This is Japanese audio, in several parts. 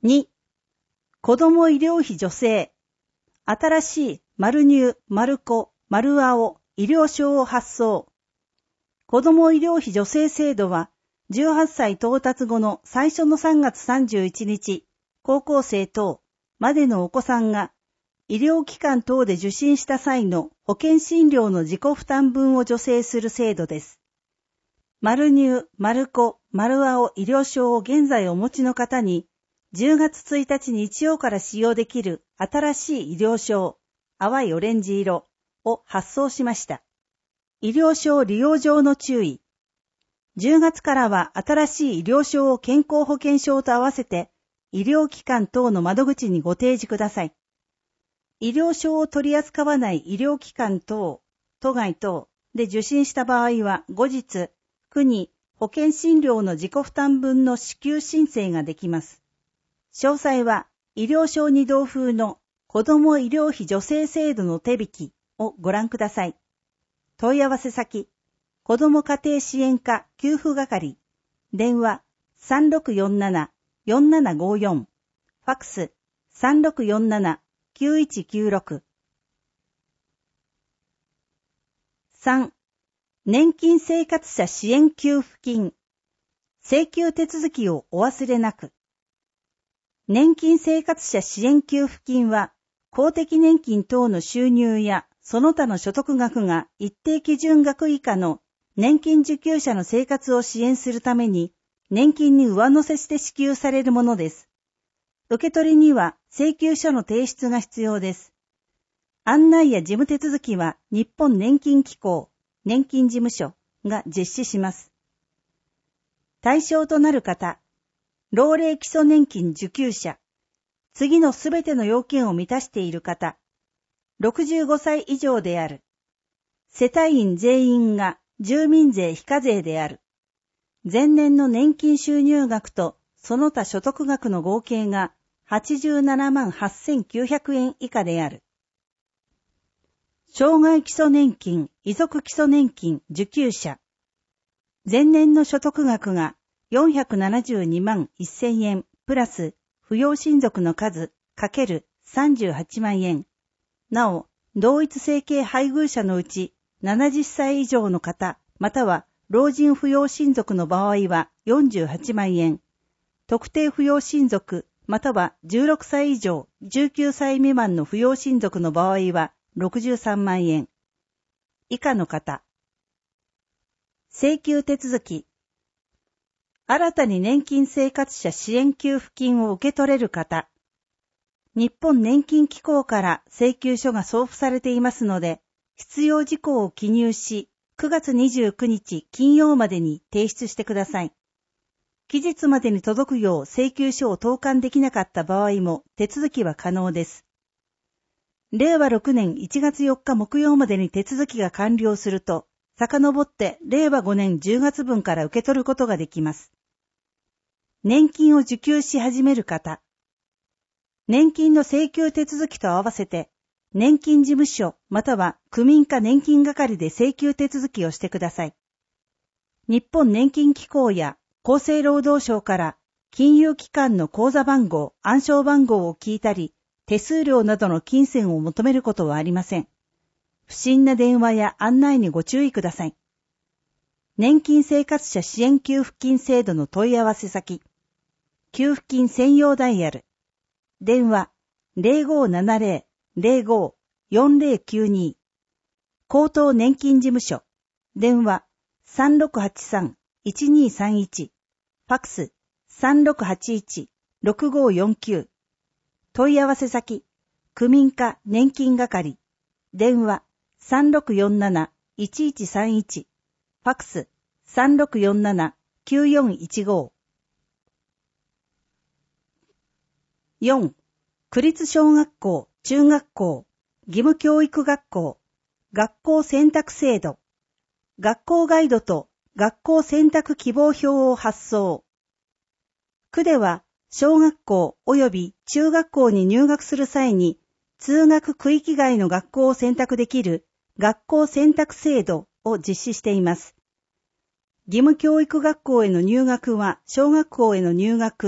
2、子ども医療費助成。新しいマルニュー、マルコ、マルアオ医療証を発送。子ども医療費助成制度は、18歳到達後の最初の3月31日、高校生等までのお子さんが、医療機関等で受診した際の保険診療の自己負担分を助成する制度です。マルニュー、マルコ、マルアオ医療証を現在お持ちの方に、10月1日日曜から使用できる新しい医療証、淡いオレンジ色を発送しました。医療証利用上の注意。10月からは新しい医療証を健康保険証と合わせて、医療機関等の窓口にご提示ください。医療証を取り扱わない医療機関等、都外等で受診した場合は後日、区に保険診療の自己負担分の支給申請ができます。詳細は医療証2同封の子ども医療費助成制度の手引きをご覧ください。問い合わせ先、子ども家庭支援課給付係、電話3647-4754、ファクス3647-9196。3、年金生活者支援給付金。請求手続きをお忘れなく。年金生活者支援給付金は、公的年金等の収入やその他の所得額が一定基準額以下の年金受給者の生活を支援するために、年金に上乗せして支給されるものです。受け取りには請求書の提出が必要です。案内や事務手続きは日本年金機構、年金事務所が実施します。対象となる方、老齢基礎年金受給者、次のすべての要件を満たしている方、65歳以上である、世帯員全員が住民税非課税である、前年の年金収入額とその他所得額の合計が87万8900円以下である。障害基礎年金、遺族基礎年金受給者、前年の所得額が472万1000円プラス扶養親族の数かける38万円。なお、同一生計配偶者のうち70歳以上の方または老人扶養親族の場合は48万円。特定扶養親族または16歳以上19歳未満の扶養親族の場合は63万円。以下の方。請求手続き。新たに年金生活者支援給付金を受け取れる方。日本年金機構から請求書が送付されていますので、必要事項を記入し、9月29日金曜までに提出してください。期日までに届くよう請求書を投函できなかった場合も手続きは可能です。令和6年1月4日木曜までに手続きが完了すると、遡って令和5年10月分から受け取ることができます。年金を受給し始める方。年金の請求手続きと合わせて、年金事務所または区民課年金係で請求手続きをしてください。日本年金機構や厚生労働省から金融機関の口座番号、暗証番号を聞いたり、手数料などの金銭を求めることはありません。不審な電話や案内にご注意ください。年金生活者支援給付金制度の問い合わせ先。給付金専用ダイヤル。電話 0570-05-4092。高等年金事務所。電話 3683-1231。ファクス 3681-6549。問い合わせ先。区民課年金係。電話 3647-1131。ファクス 3647-9415。4. 区立小学校、中学校、義務教育学校、学校選択制度、学校ガイドと学校選択希望表を発送。区では、小学校及び中学校に入学する際に、通学区域外の学校を選択できる学校選択制度を実施しています。義務教育学校への入学は小学校への入学、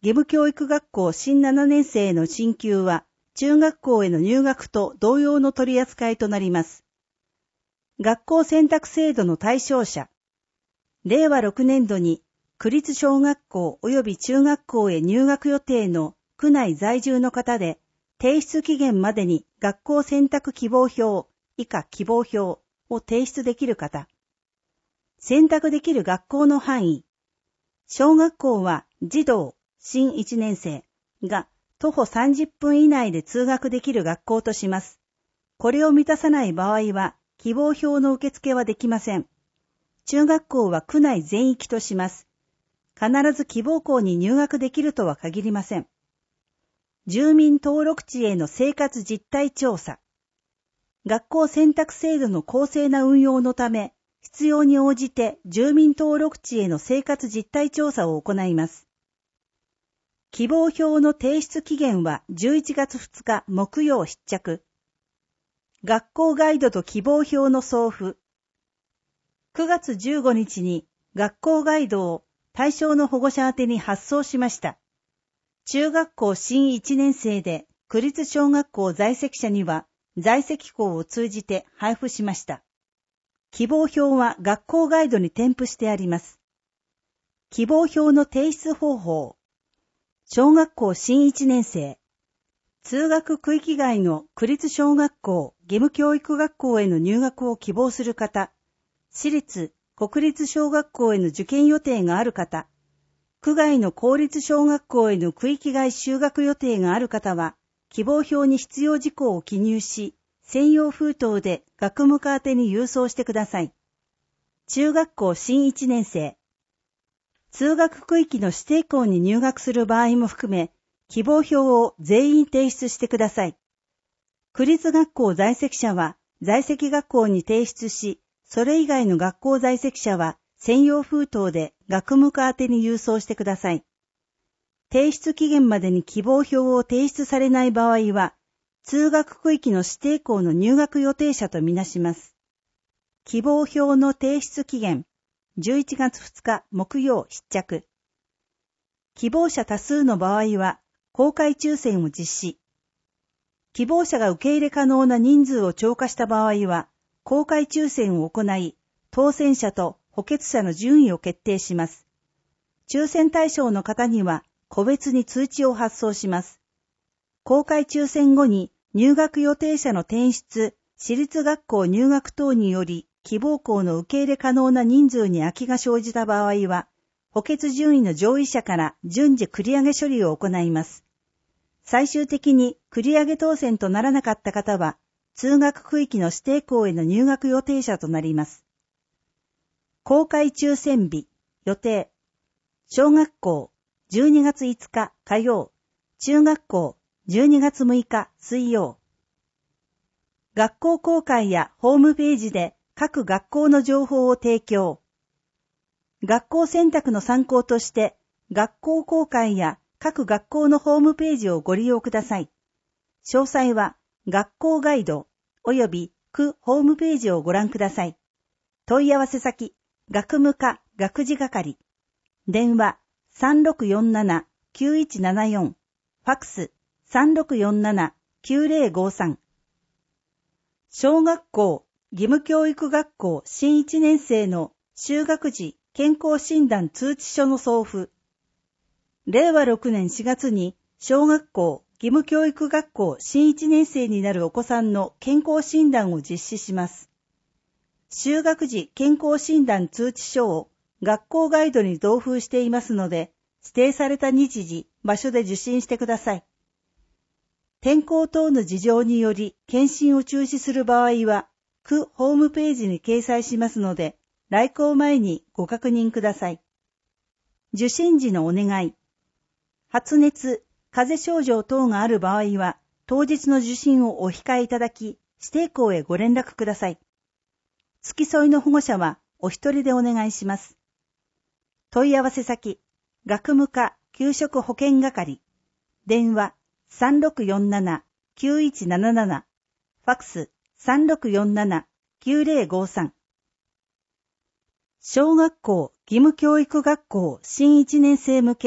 義務教育学校新7年生への進級は、中学校への入学と同様の取り扱いとなります。学校選択制度の対象者。令和6年度に、区立小学校及び中学校へ入学予定の区内在住の方で、提出期限までに学校選択希望票、以下希望票を提出できる方。選択できる学校の範囲。小学校は児童、新1年生が徒歩30分以内で通学できる学校とします。これを満たさない場合は、希望票の受付はできません。中学校は区内全域とします。必ず希望校に入学できるとは限りません。住民登録地への生活実態調査。学校選択制度の公正な運用のため、必要に応じて住民登録地への生活実態調査を行います。希望票の提出期限は11月2日木曜必着。学校ガイドと希望票の送付。9月15日に学校ガイドを対象の保護者宛てに発送しました。中学校新1年生で区立小学校在籍者には在籍校を通じて配布しました。希望票は学校ガイドに添付してあります。希望票の提出方法。小学校新1年生。通学区域外の区立小学校、義務教育学校への入学を希望する方。私立、国立小学校への受験予定がある方。区外の公立小学校への区域外就学予定がある方は、希望票に必要事項を記入し、専用封筒で学務課宛てに郵送してください。中学校新1年生。通学区域の指定校に入学する場合も含め、希望票を全員提出してください。区立学校在籍者は在籍学校に提出し、それ以外の学校在籍者は専用封筒で学務課宛てに郵送してください。提出期限までに希望票を提出されない場合は、通学区域の指定校の入学予定者とみなします。希望票の提出期限、11月2日木曜必着。希望者多数の場合は、公開抽選を実施。希望者が受け入れ可能な人数を超過した場合は、公開抽選を行い、当選者と補欠者の順位を決定します。抽選対象の方には、個別に通知を発送します。公開抽選後に入学予定者の転出、私立学校入学等により希望校の受け入れ可能な人数に空きが生じた場合は、補欠順位の上位者から順次繰り上げ処理を行います。最終的に繰り上げ当選とならなかった方は、通学区域の指定校への入学予定者となります。公開抽選日、予定。小学校、12月5日火曜。中学校、12月6日水曜。学校公開やホームページで各学校の情報を提供。学校選択の参考として、学校公開や各学校のホームページをご利用ください。詳細は、学校ガイド、及び区ホームページをご覧ください。問い合わせ先、学務課学事係。電話、3647-9174。ファクス、3647-9053。小学校、義務教育学校新1年生の就学時健康診断通知書の送付。令和6年4月に小学校、義務教育学校新1年生になるお子さんの健康診断を実施します。就学時健康診断通知書を学校ガイドに同封していますので、指定された日時、場所で受診してください。天候等の事情により検診を中止する場合は、区ホームページに掲載しますので、来校前にご確認ください。受診時のお願い。発熱、風邪症状等がある場合は、当日の受診をお控えいただき、指定校へご連絡ください。付き添いの保護者はお一人でお願いします。問い合わせ先、学務課給食保健係。電話、3647-9177。ファクス、3647-9053。小学校義務教育学校新1年生向け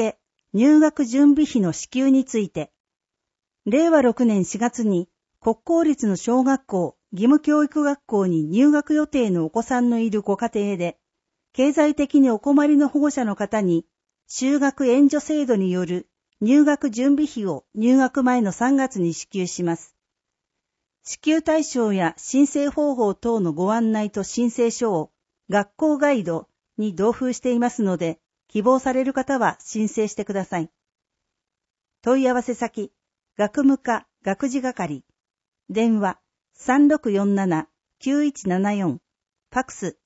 入学準備費の支給について、令和6年4月に国公立の小学校、義務教育学校に入学予定のお子さんのいるご家庭で、経済的にお困りの保護者の方に、就学援助制度による入学準備費を入学前の3月に支給します。支給対象や申請方法等のご案内と申請書を学校ガイドに同封していますので、希望される方は申請してください。問い合わせ先、学務課学事係、電話3647-9174、ファクス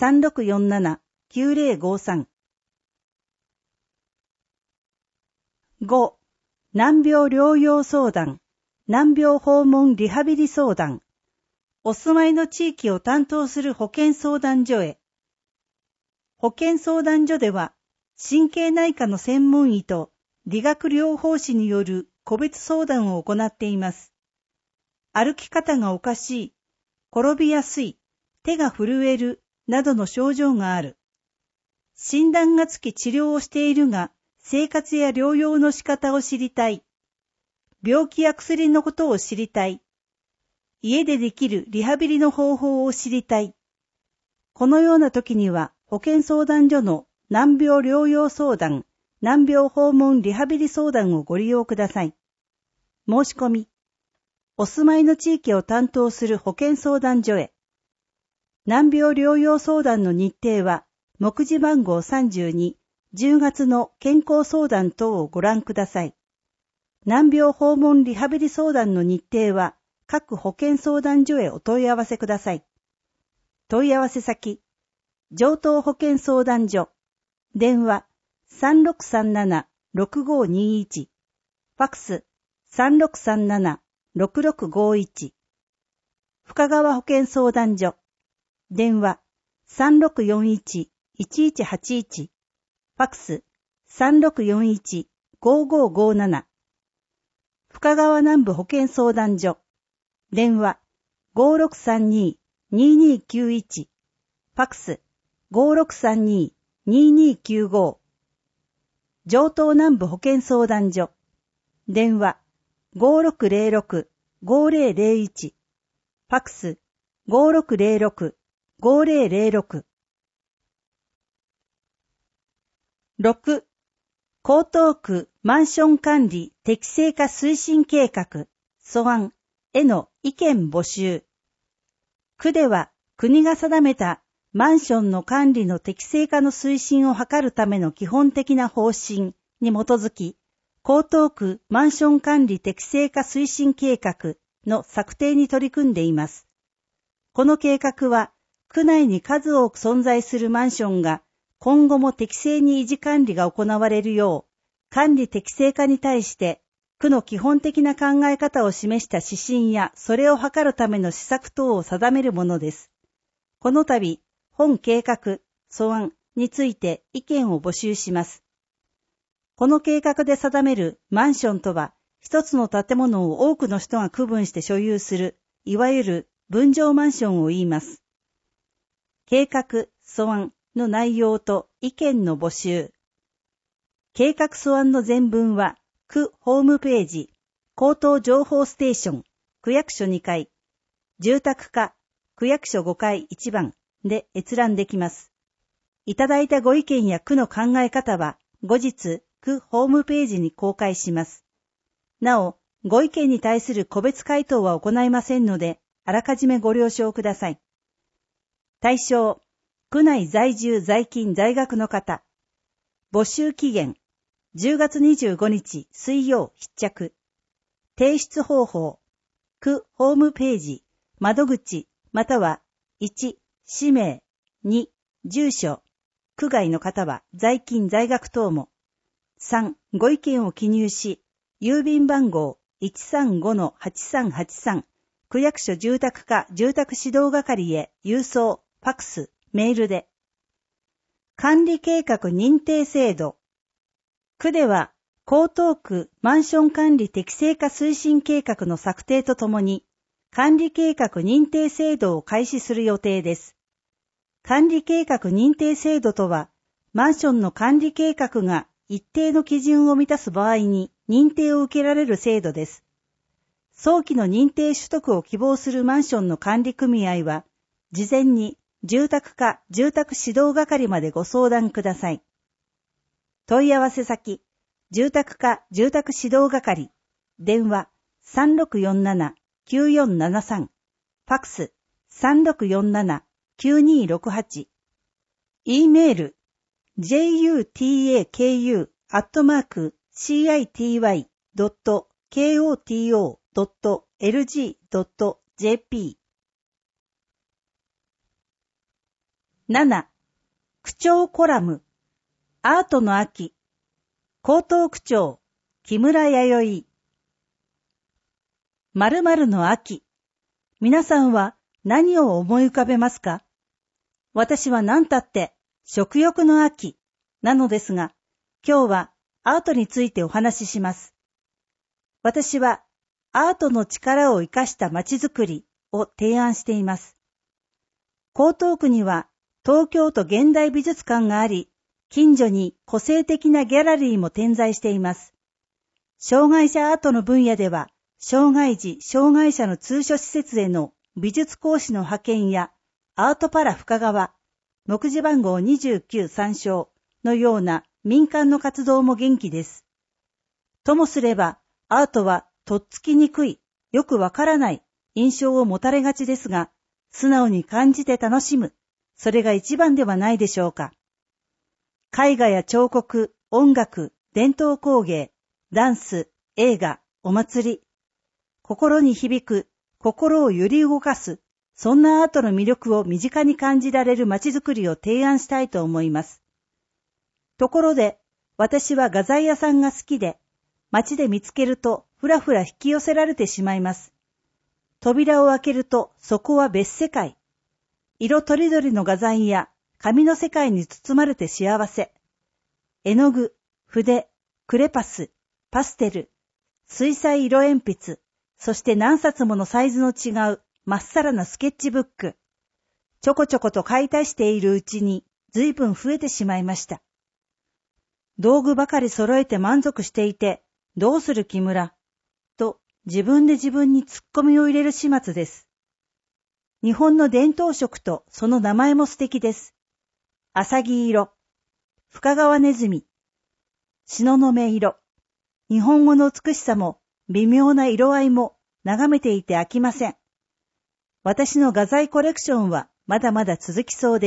3647-9053。5. 難病療養相談、難病訪問リハビリ相談。お住まいの地域を担当する保健相談所へ。保健相談所では、神経内科の専門医と理学療法士による個別相談を行っています。歩き方がおかしい、転びやすい、手が震えるなどの症状がある。診断がつき治療をしているが、生活や療養の仕方を知りたい。病気や薬のことを知りたい。家でできるリハビリの方法を知りたい。このような時には、保健相談所の難病療養相談、難病訪問リハビリ相談をご利用ください。申し込み。お住まいの地域を担当する保健相談所へ。難病療養相談の日程は、目次番号32、10月の健康相談等をご覧ください。難病訪問リハビリ相談の日程は、各保健相談所へお問い合わせください。問い合わせ先、城東保健相談所、電話3637-6521、ファクス3637-6651、深川保健相談所、電話3641-1181、ファクス3641-5557、深川南部保健相談所、電話5632-2291、ファクス5632-2295、城東南部保健相談所、電話5606-5001、ファクス5606-5006。6. 江東区マンション管理適正化推進計画素案への意見募集。区では国が定めたマンションの管理の適正化の推進を図るための基本的な方針に基づき、江東区マンション管理適正化推進計画の策定に取り組んでいます。この計画は、区内に数多く存在するマンションが今後も適正に維持管理が行われるよう、管理適正化に対して、区の基本的な考え方を示した指針や、それを図るための施策等を定めるものです。この度、本計画、素案について意見を募集します。この計画で定めるマンションとは、一つの建物を多くの人が区分して所有する、いわゆる分譲マンションを言います。計画、素案の内容と意見の募集。計画素案の全文は、区ホームページ、口頭情報ステーション、区役所2階、住宅課、区役所5階1番で閲覧できます。いただいたご意見や区の考え方は、後日、区ホームページに公開します。なお、ご意見に対する個別回答は行いませんので、あらかじめご了承ください。対象、区内在住在勤在学の方。募集期限、10月25日水曜必着。提出方法、区ホームページ、窓口、または1、氏名、2、住所、区外の方は在勤在学等も。3、ご意見を記入し、郵便番号 135-8383、区役所住宅課住宅指導係へ郵送、ファクス、メールで。管理計画認定制度。区では、江東区マンション管理適正化推進計画の策定とともに、管理計画認定制度を開始する予定です。管理計画認定制度とは、マンションの管理計画が一定の基準を満たす場合に認定を受けられる制度です。早期の認定取得を希望するマンションの管理組合は、事前に住宅課住宅指導係までご相談ください。問い合わせ先、住宅課住宅指導係、電話3647-9473、ファクス3647-9268、E メール、jutaku.city.koto.lg.jp。 7. 区長コラム、アートの秋、江東区長、木村弥生。〇〇の秋。皆さんは何を思い浮かべますか？私は何たって食欲の秋なのですが、今日はアートについてお話しします。私はアートの力を生かした街づくりを提案しています。江東区には東京都現代美術館があり、近所に個性的なギャラリーも点在しています。障害者アートの分野では、障害児・障害者の通所施設への美術講師の派遣やアートパラ深川、目次番号29参照のような民間の活動も元気です。ともすれば、アートはとっつきにくい、よくわからない印象を持たれがちですが、素直に感じて楽しむ、それが一番ではないでしょうか。絵画や彫刻、音楽、伝統工芸、ダンス、映画、お祭り、心に響く、心を揺り動かす、そんなアートの魅力を身近に感じられる街づくりを提案したいと思います。ところで、私は画材屋さんが好きで、街で見つけるとふらふら引き寄せられてしまいます。扉を開けるとそこは別世界。色とりどりの画材や紙の世界に包まれて幸せ。絵の具、筆、クレパス、パステル、水彩色鉛筆、そして何冊ものサイズの違うまっさらなスケッチブック。ちょこちょこと買い足しているうちに随分増えてしまいました。道具ばかり揃えて満足していて、どうする木村と自分で自分にツッコミを入れる始末です。日本の伝統色とその名前も素敵です。アサギ色、深川ネズミ、東雲色。日本語の美しさも微妙な色合いも眺めていて飽きません。私の画材コレクションはまだまだ続きそうです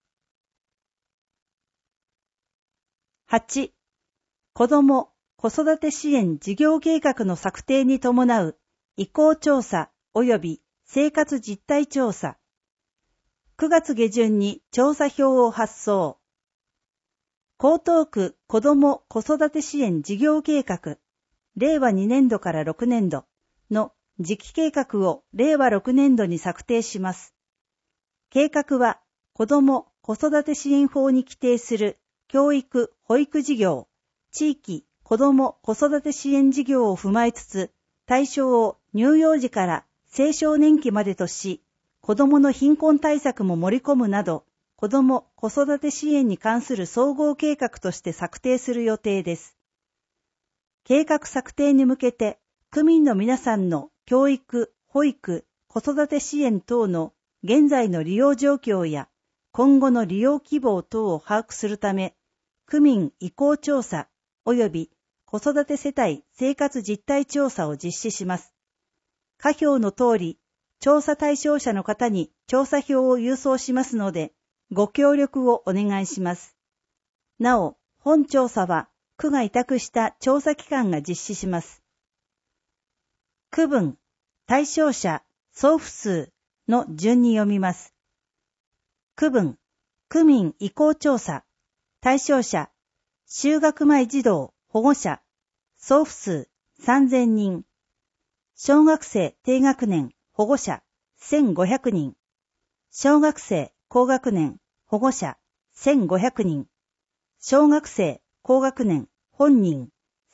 。8. 子ども・子育て支援事業計画の策定に伴う意向調査及び生活実態調査。9月下旬に調査票を発送。江東区子ども・子育て支援事業計画、令和2年度から6年度の次期計画を令和6年度に策定します。計画は子ども・子育て支援法に規定する教育・保育事業、地域子ども・子育て支援事業を踏まえつつ、対象を乳幼児から青少年期までとし、子どもの貧困対策も盛り込むなど、子ども・子育て支援に関する総合計画として策定する予定です。計画策定に向けて、区民の皆さんの教育、保育、子育て支援等の現在の利用状況や今後の利用希望等を把握するため、区民意向調査及び子育て世帯生活実態調査を実施します。下表の通り、調査対象者の方に調査票を郵送しますので、ご協力をお願いします。なお、本調査は区が委託した調査機関が実施します。区分、対象者、総府数の順に読みます。区分、区民意向調査、対象者、就学前児童、保護者、総府数3000人、小学生低学年、保護者1500人、小学生高学年、保護者1500人、小学生高学年、本人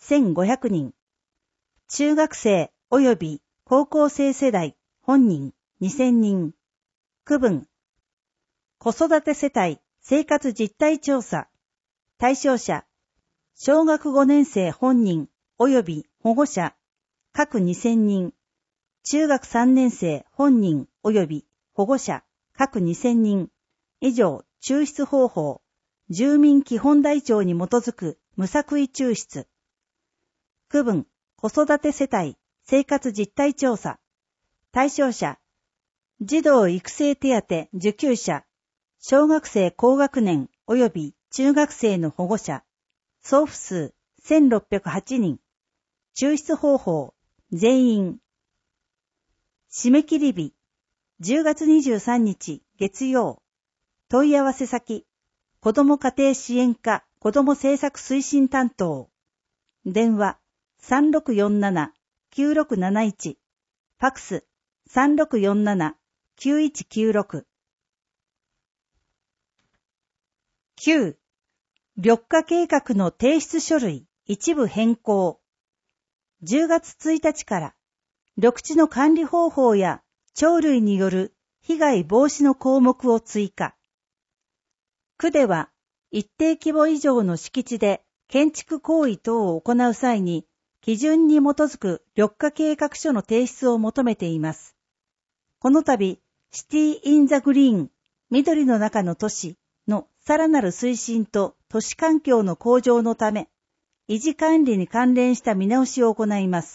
1500人、中学生及び高校生世代、本人2000人、区分、子育て世帯生活実態調査、対象者、 小学5年生本人及び保護者各2000人、中学3年生本人及び保護者各2000人以上抽出方法、住民基本台帳に基づく無作為抽出。区分、子育て世帯、生活実態調査。対象者、児童育成手当受給者、小学生高学年及び中学生の保護者、総府数1608人、抽出方法、全員。締め切り日、10月23日月曜。問い合わせ先、子ども家庭支援課子ども政策推進担当。電話、3647-9671。ファックス、3647-9196。9. 緑化計画の提出書類一部変更。10月1日から緑地の管理方法や鳥類による被害防止の項目を追加。区では一定規模以上の敷地で建築行為等を行う際に基準に基づく緑化計画書の提出を求めています。この度、シティ・イン・ザ・グリーン、緑の中の都市のさらなる推進と都市環境の向上のため、維持管理に関連した見直しを行います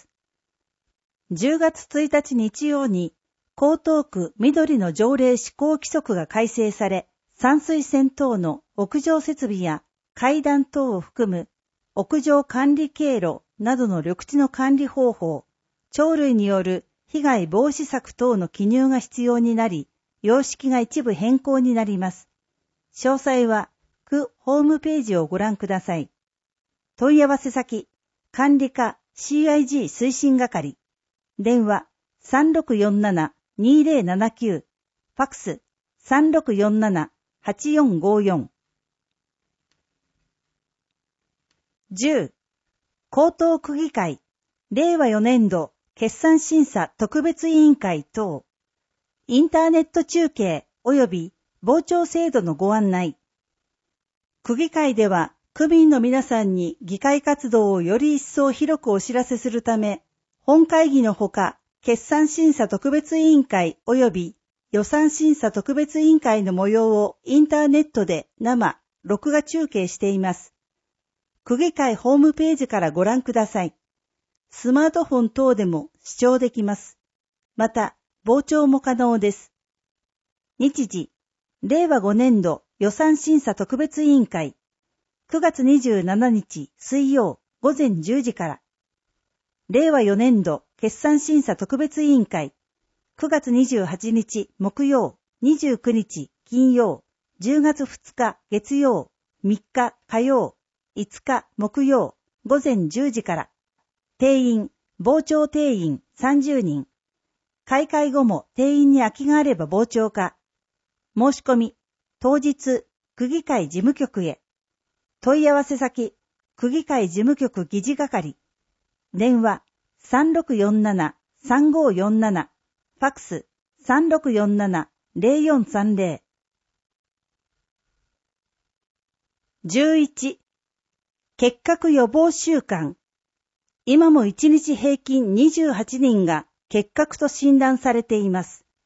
。10月1日日曜に、江東区緑の条例施行規則が改正され、散水線等の屋上設備や階段等を含む屋上管理経路などの緑地の管理方法、鳥類による被害防止策等の記入が必要になり、様式が一部変更になります。詳細は区ホームページをご覧ください。問い合わせ先、管理課 CIG 推進係。電話3647-2079。ファックス3647-8454。10. 江東区議会、令和4年度決算審査特別委員会等、インターネット中継及び傍聴制度のご案内。区議会では、区民の皆さんに議会活動をより一層広くお知らせするため、本会議のほか、決算審査特別委員会及び予算審査特別委員会の模様をインターネットで生、録画中継しています。区議会ホームページからご覧ください。スマートフォン等でも視聴できます。また、傍聴も可能です。日時、令和5年度予算審査特別委員会、9月27日水曜午前10時から、令和4年度決算審査特別委員会、9月28日木曜、29日金曜、10月2日月曜、3日火曜、5日木曜、午前10時から、定員、傍聴定員30人。開会後も定員に空きがあれば傍聴か。申し込み、当日、区議会事務局へ。問い合わせ先、区議会事務局議事係。電話、3647-3547。ファックス、3647-0430。11. 結核予防週間。今も1日平均28人が結核と診断されています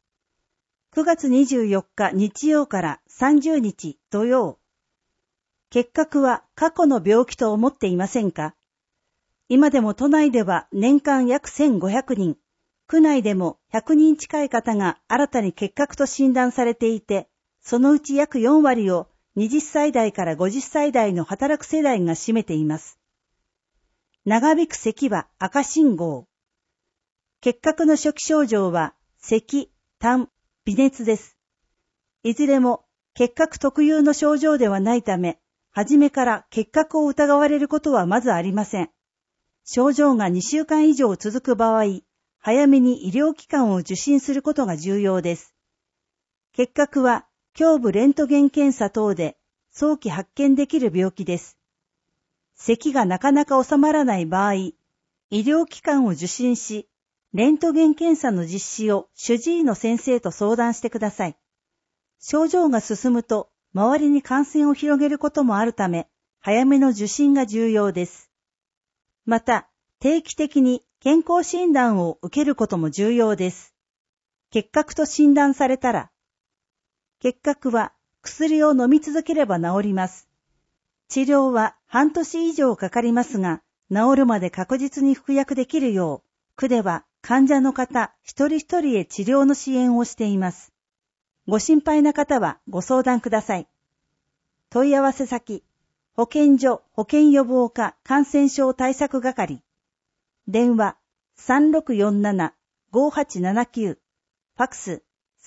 。9月24日日曜から30日土曜。結核は過去の病気と思っていませんか？今でも都内では年間約1500人、区内でも100人近い方が新たに結核と診断されていて、そのうち約4割を20歳代から50歳代の働く世代が占めています。長引く咳は赤信号。結核の初期症状は咳、痰、微熱です。いずれも結核特有の症状ではないため、初めから結核を疑われることはまずありません。症状が2週間以上続く場合、早めに医療機関を受診することが重要です。結核は胸部レントゲン検査等で早期発見できる病気です。咳がなかなか収まらない場合、医療機関を受診し、レントゲン検査の実施を主治医の先生と相談してください。症状が進むと、周りに感染を広げることもあるため、 早めの受診が重要です。また、定期的に健康診断を受けることも重要です。結核と診断されたら、結核は薬を飲み続ければ治ります。治療は半年以上かかりますが、治るまで確実に服薬できるよう、区では患者の方一人一人へ治療の支援をしています。ご心配な方はご相談ください。問い合わせ先、保健所保健予防課感染症対策係。電話 3647-5879。ファクス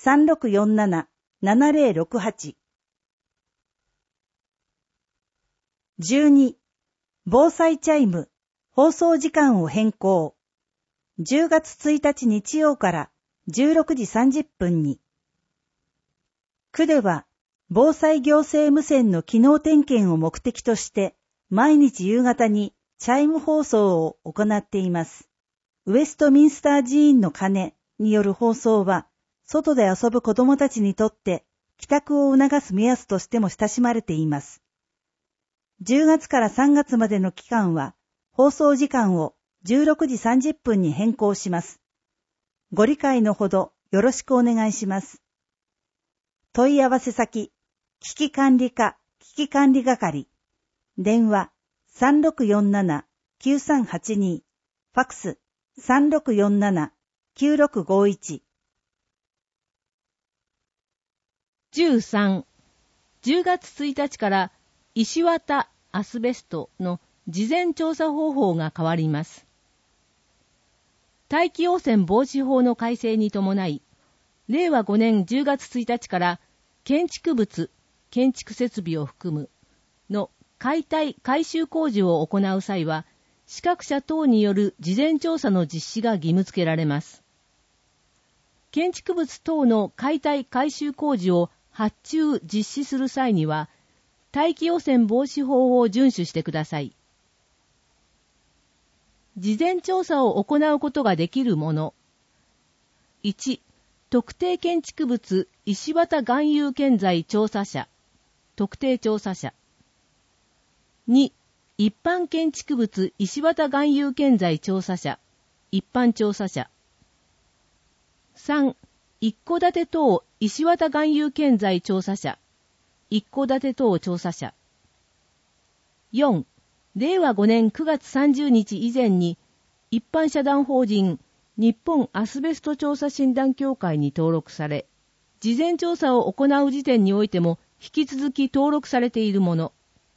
3647-7068。12. 防災チャイム、放送時間を変更。10月1日日曜から16時30分に。区では、防災行政無線の機能点検を目的として、毎日夕方にチャイム放送を行っています。ウェストミンスター寺院の鐘による放送は、外で遊ぶ子供たちにとって、帰宅を促す目安としても親しまれています。10月から3月までの期間は、放送時間を16時30分に変更します。ご理解のほどよろしくお願いします。問い合わせ先、危機管理課危機管理係。電話 3647-9382。ファクス 3647-9651。 13. 10月1日から石綿アスベストの事前調査方法が変わります。大気汚染防止法の改正に伴い、令和5年10月1日から建築物、建築設備を含むの解体・改修工事を行う際は、資格者等による事前調査の実施が義務付けられます。建築物等の解体・改修工事を発注・実施する際には、大気汚染防止法を遵守してください。事前調査を行うことができるもの。1、特定建築物石綿含有建材調査者、特定調査者。2、一般建築物石綿含有建材調査者、一般調査者。3、一戸建て等石綿含有建材調査者、一戸建て等調査者。4、令和5年9月30日以前に一般社団法人日本アスベスト調査診断協会に登録され、事前調査を行う時点においても引き続き登録されているもの。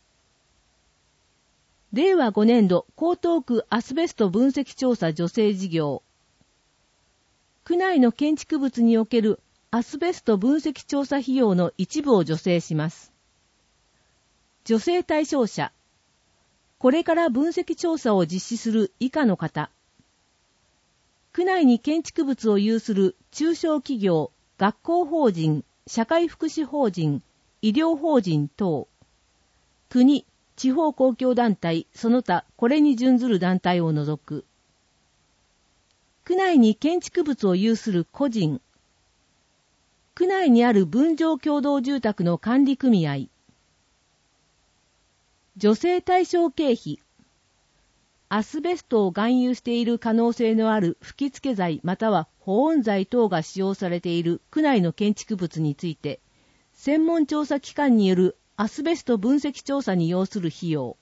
令和5年度江東区アスベスト分析調査助成事業。区内の建築物におけるアスベスト分析調査費用の一部を助成します。助成対象者。これから分析調査を実施する以下の方。区内に建築物を有する中小企業、学校法人、社会福祉法人、医療法人等。国、地方公共団体、その他これに準ずる団体を除く。区内に建築物を有する個人。区内にある分譲共同住宅の管理組合。助成対象経費。アスベストを含有している可能性のある吹き付け剤または保温剤等が使用されている区内の建築物について、専門調査機関によるアスベスト分析調査に要する費用。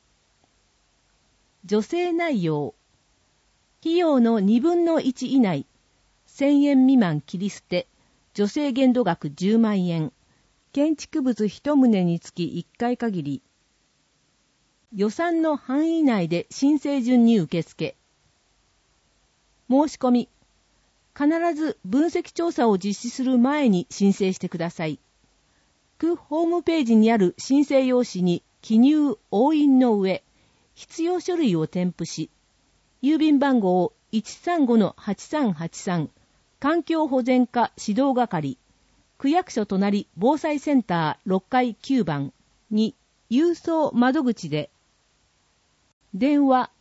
助成内容。費用の2分の1以内、1000円未満切り捨て、助成限度額10万円、建築物1棟につき1回限り、予算の範囲内で申請順に受付。申し込み。必ず分析調査を実施する前に申請してください。区ホームページにある申請用紙に記入押印の上、必要書類を添付し、郵便番号 135-8383 環境保全課指導係、区役所隣防災センター6階9番に郵送窓口で、電話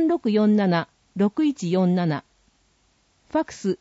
3647-6147、ファクス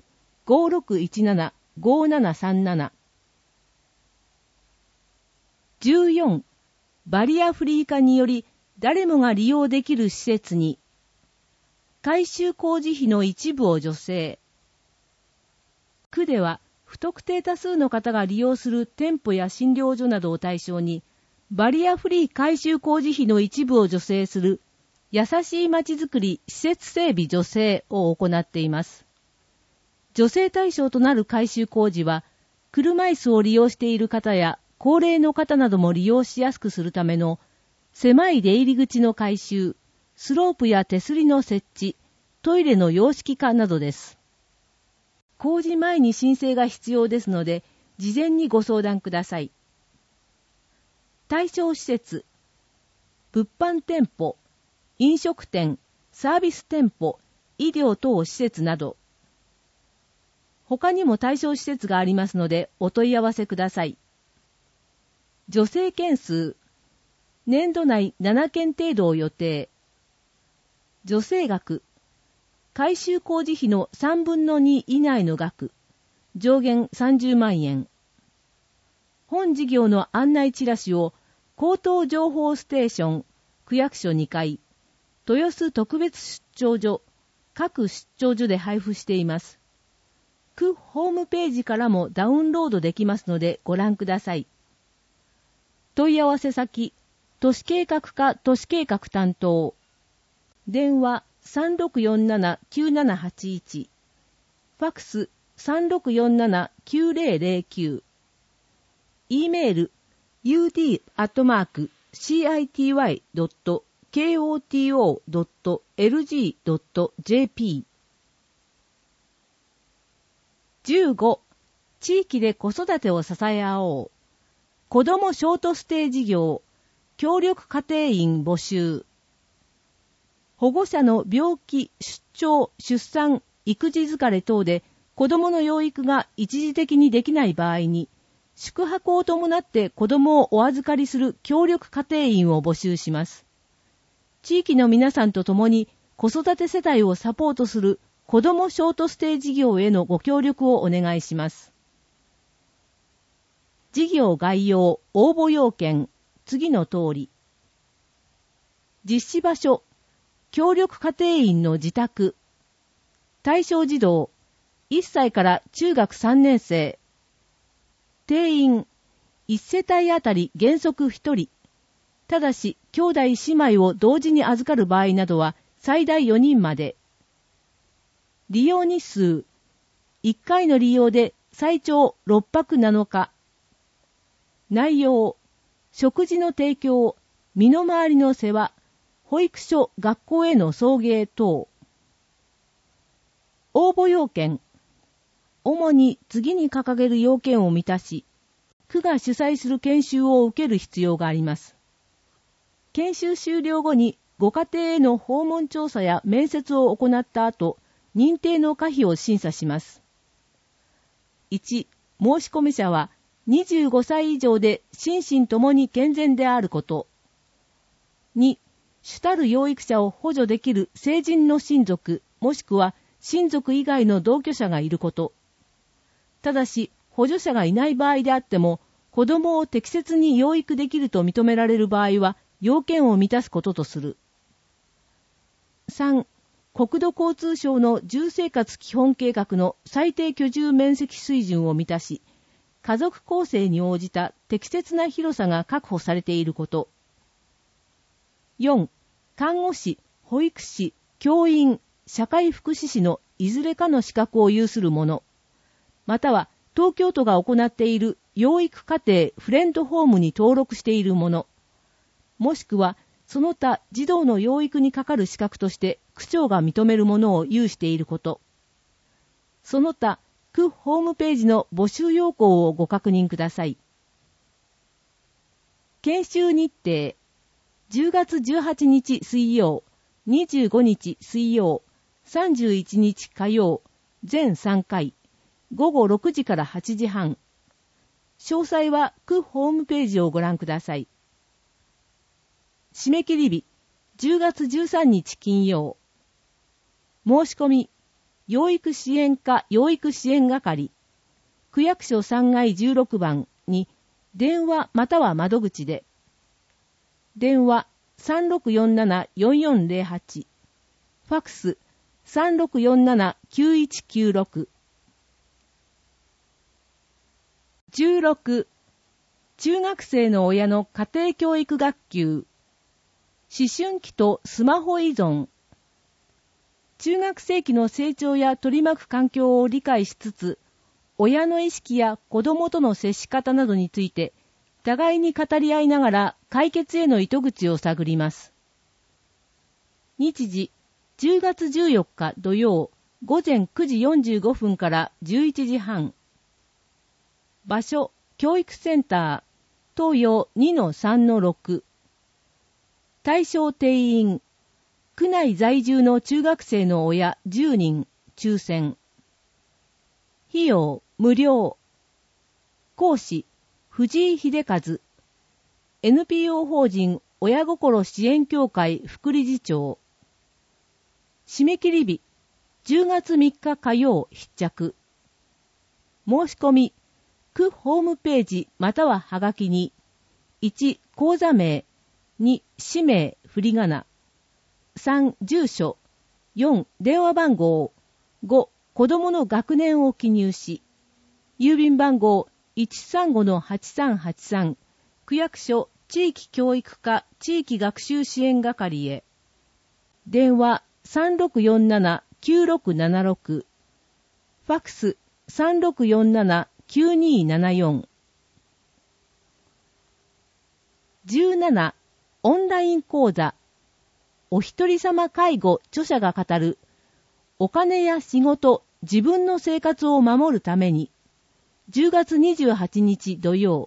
5617-5737。14. バリアフリー化により誰もが利用できる施設に、改修工事費の一部を助成。区では不特定多数の方が利用する店舗や診療所などを対象に、バリアフリー改修工事費の一部を助成する優しいまちづくり施設整備助成を行っています。助成対象となる改修工事は、車椅子を利用している方や高齢の方なども利用しやすくするための狭い出入り口の改修、スロープや手すりの設置、トイレの洋式化などです。工事前に申請が必要ですので、事前にご相談ください。対象施設、物販店舗、飲食店、サービス店舗、医療等施設など。他にも対象施設がありますので、お問い合わせください。助成件数、年度内7件程度を予定。助成額、改修工事費の3分の2以内の額、上限30万円。本事業の案内チラシを口頭情報ステーション、区役所2階、豊洲特別出張所、各出張所で配布しています。区ホームページからもダウンロードできますのでご覧ください。問い合わせ先、都市計画課都市計画担当。電話3647-9781。ファックス3647-9009。e メール ud@koti.koto.lg.jp。 15. 地域で子育てを支え合おう。子どもショートステイ事業、協力家庭員募集。保護者の病気、出張、出産、育児疲れ等で子どもの養育が一時的にできない場合に、宿泊を伴って子どもをお預かりする協力家庭員を募集します。地域の皆さんと共に子育て世帯をサポートする子どもショートステイ事業へのご協力をお願いします。事業概要、応募要件、次の通り。実施場所、協力家庭員の自宅。対象児童、1歳から中学3年生。定員、1世帯あたり原則1人。ただし、兄弟姉妹を同時に預かる場合などは最大4人まで。利用日数、1回の利用で最長6泊7日。内容、食事の提供、身の回りの世話、保育所、学校への送迎等。応募要件、主に次に掲げる要件を満たし、区が主催する研修を受ける必要があります。研修終了後にご家庭への訪問調査や面接を行った後、認定の可否を審査します。1、申込者は25歳以上で心身ともに健全であること。2、主たる養育者を補助できる成人の親族、もしくは親族以外の同居者がいること。ただし、補助者がいない場合であっても、子供を適切に養育できると認められる場合は、要件を満たすこととする。3、国土交通省の住生活基本計画の最低居住面積水準を満たし、家族構成に応じた適切な広さが確保されていること。4、看護師、保育士、教員、社会福祉士のいずれかの資格を有する者、または東京都が行っている養育家庭フレンドホームに登録している者、もしくはその他児童の養育にかかる資格として区長が認めるものを有していること。その他、区ホームページの募集要項をご確認ください。研修日程、10月18日水曜、25日水曜、31日火曜、全3回、午後6時から8時半。詳細は区ホームページをご覧ください。締め切り日、10月13日金曜。申し込み、養育支援課養育支援係、区役所3階16番に電話または窓口で。 電話 3647-4408、ファックス 3647-9196。16、中学生の親の家庭教育学級。思春期とスマホ依存。中学生期の成長や取り巻く環境を理解しつつ、親の意識や子供との接し方などについて、互いに語り合いながら解決への糸口を探ります。日時、10月14日土曜、午前9時45分から11時半。場所、教育センター、東洋 2-3-6。対象定員、区内在住の中学生の親10人、抽選。費用、無料。講師、藤井秀和。NPO 法人親心支援協会副理事長。締め切り日、10月3日火曜必着。申し込み、区ホームページまたははがきに、1、口座名、2、氏名、振り仮名、3、住所、4、電話番号、5、子供の学年を記入し、郵便番号 135-8383、区役所地域教育課地域学習支援係へ。電話 3647-9676、ファックス 3647-9274。17、オンライン講座。お一人様介護著者が語る、お金や仕事、自分の生活を守るために、10月28日土曜。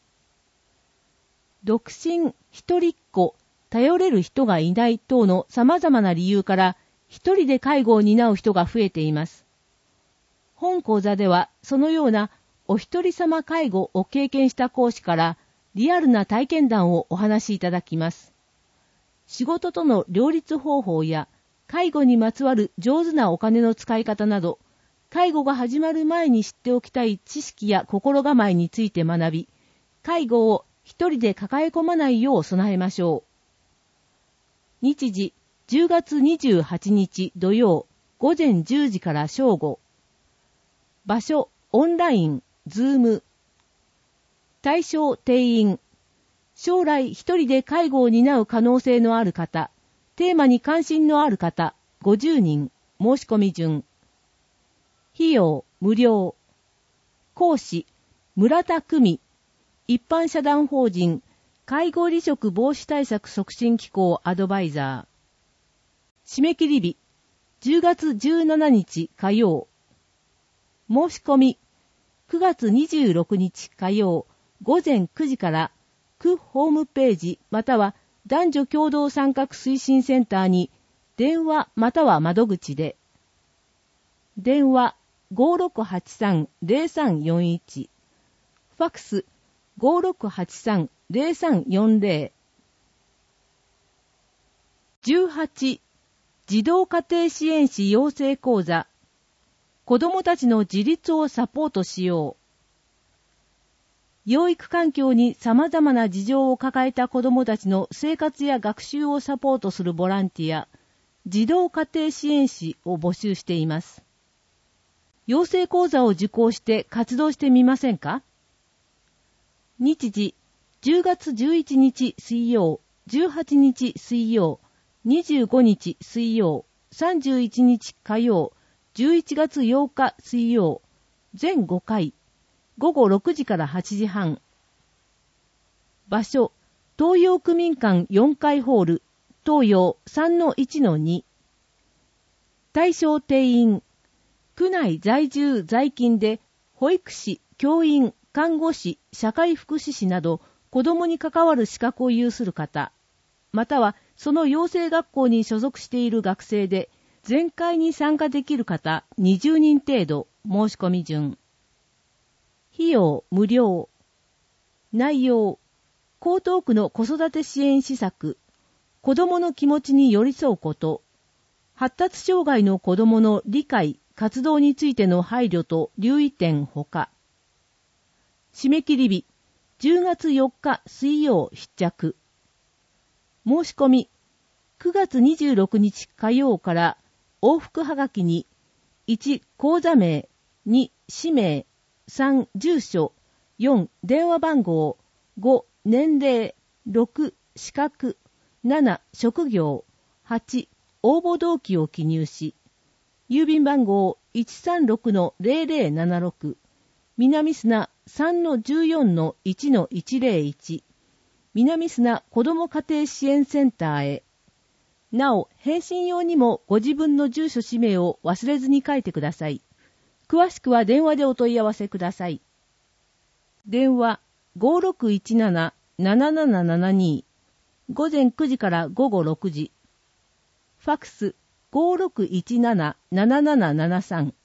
独身、一人っ子、頼れる人がいない等の様々な理由から、一人で介護を担う人が増えています。本講座では、そのようなお一人様介護を経験した講師から、リアルな体験談をお話しいただきます。仕事との両立方法や、介護にまつわる上手なお金の使い方など、介護が始まる前に知っておきたい知識や心構えについて学び、介護を一人で抱え込まないよう備えましょう。日時、10月28日土曜、午前10時から正午。場所、オンライン、ズーム。対象、定員。将来一人で介護を担う可能性のある方、テーマに関心のある方、50人、申し込み順。費用、無料。講師、村田久美。一般社団法人、介護離職防止対策促進機構アドバイザー。締め切り日、10月17日火曜。申し込み、9月26日火曜、午前9時から、区ホームページまたは男女共同参画推進センターに電話または窓口で。電話 5683-0341、ファックス 5683-0340。18、児童家庭支援士養成講座。子どもたちの自立をサポートしよう。養育環境に様々な事情を抱えた子どもたちの生活や学習をサポートするボランティア、児童家庭支援士を募集しています。養成講座を受講して活動してみませんか？日時、10月11日水曜、18日水曜、25日水曜、31日火曜、11月8日水曜、全5回。午後6時から8時半。場所、東洋区民館4階ホール、東洋 3-1-2。対象定員、区内在住在勤で、保育士、教員、看護師、社会福祉士など、子どもに関わる資格を有する方、またはその養成学校に所属している学生で、全会に参加できる方20人程度、申し込み順。費用無料。内容、江東区の子育て支援施策、子どもの気持ちに寄り添うこと、発達障害の子どもの理解、活動についての配慮と留意点ほか。締め切り日、10月4日水曜必着。 申し込み、9月26日火曜から往復はがきに、1、口座名、2、氏名、3、住所、4、電話番号、5、年齢、6、資格、7、職業、8、応募動機を記入し、郵便番号 136-0076、南砂 3-14-1-101、南砂子ども家庭支援センターへ。なお、返信用にもご自分の住所氏名を忘れずに書いてください。詳しくは電話でお問い合わせください。電話 5617-7772 午前9時から午後6時。ファクス 5617-7773